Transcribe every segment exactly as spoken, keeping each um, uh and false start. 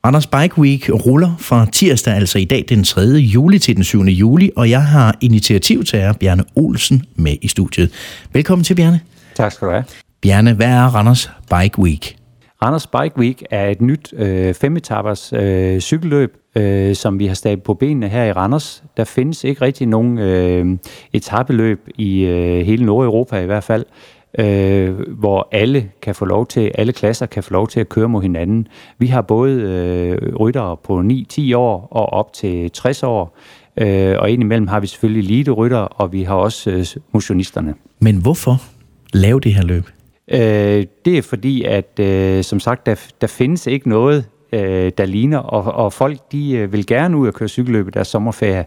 Randers Bike Week ruller fra tirsdag, altså i dag den tredje juli til den syvende juli, og jeg har initiativtager Bjarne Olsen med i studiet. Velkommen til, Bjarne. Tak skal du have. Bjarne, hvad er Randers Bike Week? Randers Bike Week er et nyt øh, fem-etapers øh, cykelløb, øh, som vi har stablet på benene her i Randers. Der findes ikke rigtig nogen øh, etapeløb i øh, hele Nordeuropa i hvert fald, øh, hvor alle kan få lov til, alle klasser kan få lov til at køre mod hinanden. Vi har både øh, ryttere på ni til ti år og op til tres år, øh, og indimellem har vi selvfølgelig elite-ryttere, og vi har også øh, motionisterne. Men hvorfor lave det her løb? Øh, det er fordi, at øh, som sagt, der, der findes ikke noget, øh, der ligner, og, og folk de øh, vil gerne ud og køre cykelløb i deres sommerferie.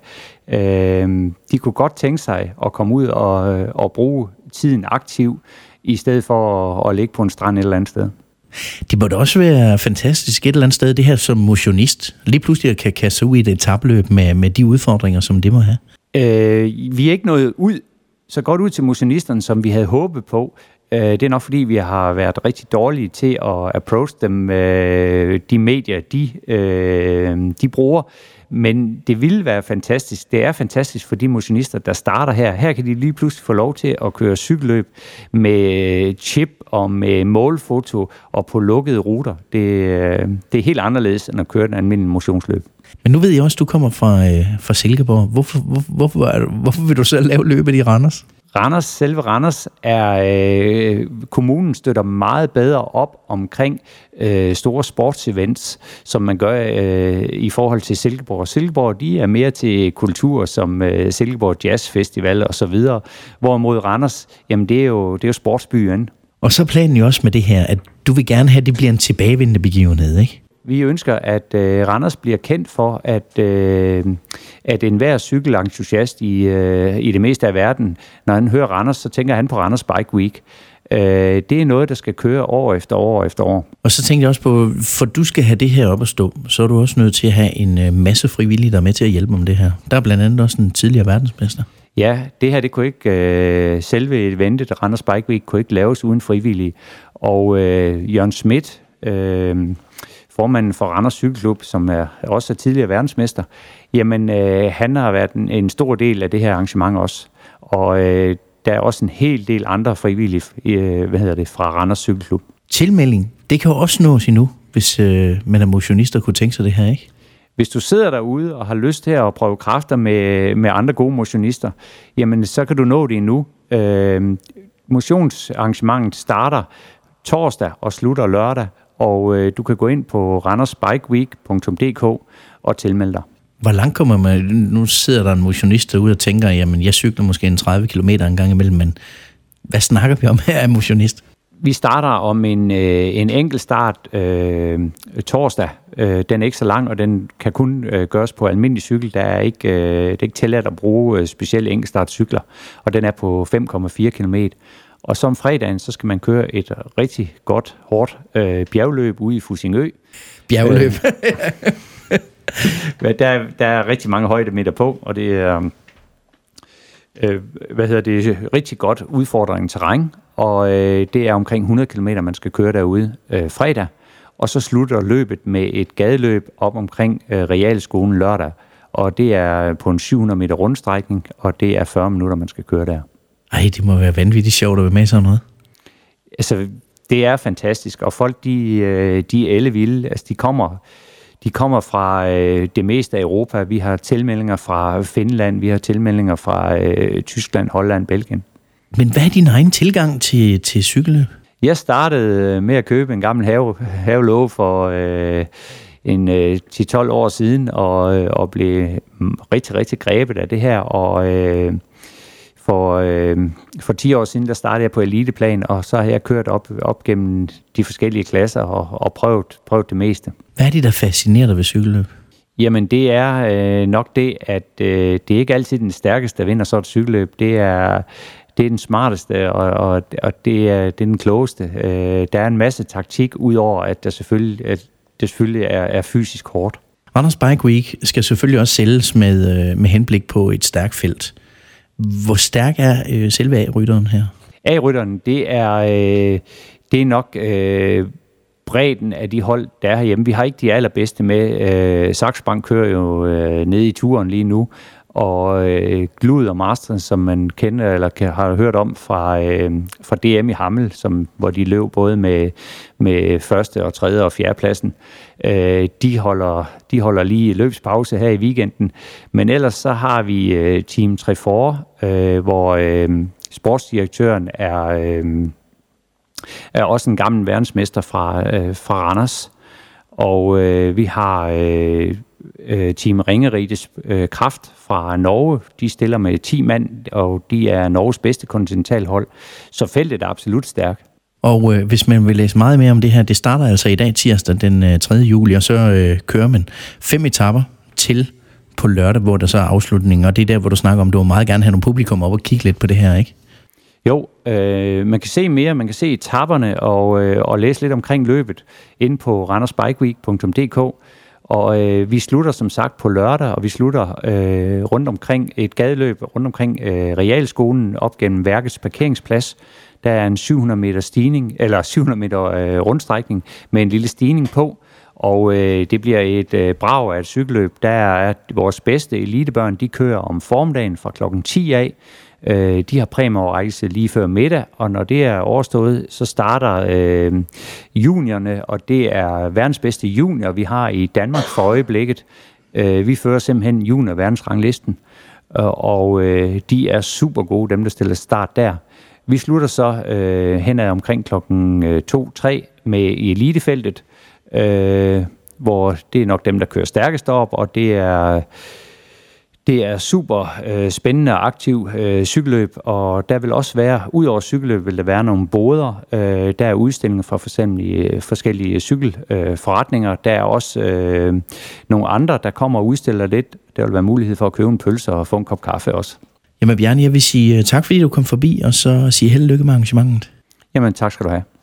Øh, de kunne godt tænke sig at komme ud og, og bruge tiden aktiv, i stedet for at, at ligge på en strand et eller andet sted. Det må da også være fantastisk et eller andet sted, det her som motionist. Lige pludselig kan kaste ud i et etapløb med, med de udfordringer, som det må have. Øh, vi er ikke nået ud, så godt ud til motionisterne, som vi havde håbet på. Det er nok fordi, vi har været rigtig dårlige til at approach dem, de medier, de, de bruger. Men det ville være fantastisk. Det er fantastisk for de motionister, der starter her. Her kan de lige pludselig få lov til at køre cykelløb med chip og med målfoto og på lukkede ruter. Det, det er helt anderledes end at køre den almindelige motionsløb. Men nu ved jeg også, at du kommer fra, øh, fra Silkeborg. Hvorfor, hvor, hvorfor, hvorfor vil du så lave løbet i Randers? Randers, selve Randers, er øh, kommunen støtter meget bedre op omkring øh, store sportsevents, som man gør øh, i forhold til Silkeborg. Silkeborg, de er mere til kultur, som øh, Silkeborg Jazz Festival og så videre. Hvorimod Randers, jamen det er jo, det er jo sportsbyen. Og så er planen jo også med det her, at du vil gerne have, at det bliver en tilbagevendende begivenhed, ikke? Vi ønsker, at øh, Randers bliver kendt for, at, øh, at enhver cykelentusiast i, øh, i det meste af verden, når han hører Randers, så tænker han på Randers Bike Week. Øh, det er noget, der skal køre år efter år efter år. Og så tænker jeg også på, for du skal have det her op at stå, så er du også nødt til at have en masse frivillige, der er med til at hjælpe om det her. Der er blandt andet også en tidligere verdensmester. Ja, det her, det kunne ikke, øh, selve eventet, Randers Bike Week, kunne ikke laves uden frivillige. Og øh, Jørgen Schmidt, øh, formanden for Randers Cykelklub, som er også er tidligere verdensmester, jamen øh, han har været en, en stor del af det her arrangement også. Og øh, der er også en hel del andre frivillige, øh, hvad hedder det, fra Randers Cykelklub. Tilmelding, det kan jo også nås endnu, hvis øh, man er motionister kunne tænke sig det her, ikke? Hvis du sidder derude og har lyst til at prøve kræfter med, med andre gode motionister, jamen så kan du nå det endnu. Øh, motionsarrangementet starter torsdag og slutter lørdag, og øh, du kan gå ind på randers bike week punktum d k og tilmelde dig. Hvor langt kommer man? Nu sidder der en motionist derude og tænker, jamen jeg cykler måske en tredive kilometer en gang imellem, men hvad snakker vi om her af motionist? Vi starter om en, øh, en enkelt start øh, torsdag. Øh, den er ikke så lang, og den kan kun øh, gøres på almindelig cykel. Der er ikke, øh, det er ikke tilladt at bruge øh, specielle enkeltstartcykler, og den er på fem komma fire kilometer. Og så om fredagen, så skal man køre et rigtig godt, hårdt øh, bjergløb ude i Fussingø. Bjergløb? Øh, der, der er rigtig mange højdemeter på, og det er øh, hvad hedder det, rigtig godt udfordrende terræn. Og øh, det er omkring hundrede kilometer, man skal køre derude øh, fredag. Og så slutter løbet med et gadeløb op omkring øh, Realskolen lørdag. Og det er på en syv hundrede meter rundstrækning, og det er fyrre minutter, man skal køre der. Ej, det må være vanvittigt sjovt at være med i sådan noget. Altså, det er fantastisk, og folk, de, de er ellevilde. Altså, de kommer, de kommer fra øh, det meste af Europa. Vi har tilmeldinger fra Finland, vi har tilmeldinger fra øh, Tyskland, Holland, Belgien. Men hvad er din egen tilgang til, til cykelløb? Jeg startede med at købe en gammel have, havelåge for øh, en øh, ti til tolv år siden, og, og blev rigtig, rigtig grebet af det her, og øh, For, øh, for ti år siden, der startede jeg på eliteplan, og så har jeg kørt op, op gennem de forskellige klasser og, og prøvet, prøvet det meste. Hvad er det, der fascinerer dig ved cykelløb? Jamen, det er øh, nok det, at øh, det er ikke altid den stærkeste, der vinder så et cykelløb. Det er, det er den smarteste, og, og, og det, er, det er den klogeste. Øh, der er en masse taktik, udover at, der selvfølgelig, at det selvfølgelig er, er fysisk hårdt. Randers Bike Week skal selvfølgelig også sælges med, med henblik på et stærkt felt. Hvor stærk er øh, selve A-rytteren her? A-rytteren, det er, øh, det er nok øh, bredden af de hold, der er herhjemme. Vi har ikke de allerbedste med. Øh, Saxo Bank kører jo øh, nede i turen lige nu, og øh, Glud og Masters, som man kender eller kan, har hørt om fra, øh, fra D M i Hammel, som, hvor de løb både med, med første og tredje og fjerde pladsen. Øh, de, holder, de holder lige løbspause her i weekenden. Men ellers så har vi øh, Team Trefor, øh, hvor øh, sportsdirektøren er, øh, er også en gammel verdensmester fra, øh, fra Randers. Og øh, vi har øh, Team Ringeriges øh, Kraft fra Norge. De stiller med ti mand, og de er Norges bedste kontinentalhold. Så feltet er absolut stærkt. Og øh, hvis man vil læse meget mere om det her, det starter altså i dag tirsdag den øh, tredje juli, og så øh, kører man fem etaper til på lørdag, hvor der så er afslutning. Og det er der, hvor du snakker om, du vil meget gerne have nogle publikum op og kigge lidt på det her, ikke? Jo, øh, man kan se mere, man kan se etaperne og, øh, og læse lidt omkring løbet inde på randersbikeweek punktum d k. Og øh, vi slutter som sagt på lørdag, og vi slutter øh, rundt omkring et gadeløb, rundt omkring øh, Realskolen op gennem Værkets parkeringsplads. Der er en syv hundrede meter stigning, eller syv hundrede meter øh, rundstrækning med en lille stigning på. Og øh, det bliver et øh, brag af et cykelløb. Der er vores bedste elitebørn, de kører om formiddagen fra klokken ti af. Øh, de har præmieoverrækkelse lige før middag, og når det er overstået, så starter øh, juniorerne, og det er verdens bedste junior, vi har i Danmark for øjeblikket. Øh, vi fører simpelthen junior-verdensranglisten, og, og øh, de er super gode, dem der stiller start der. Vi slutter så øh, hen ad omkring klokken to tre med i elitefeltet, øh, hvor det er nok dem, der kører stærkest op, og det er... Det er super øh, spændende og aktiv øh, cykelløb, og der vil også være, ud over cykelløb, vil der være nogle boder. Øh, der er udstillinger fra forskellige, forskellige cykelforretninger. Øh, der er også øh, nogle andre, der kommer og udstiller lidt. Der vil være mulighed for at købe en pølse og få en kop kaffe også. Jamen Bjarne, jeg vil sige tak, fordi du kom forbi, og så sige held og lykke med arrangementet. Jamen tak skal du have.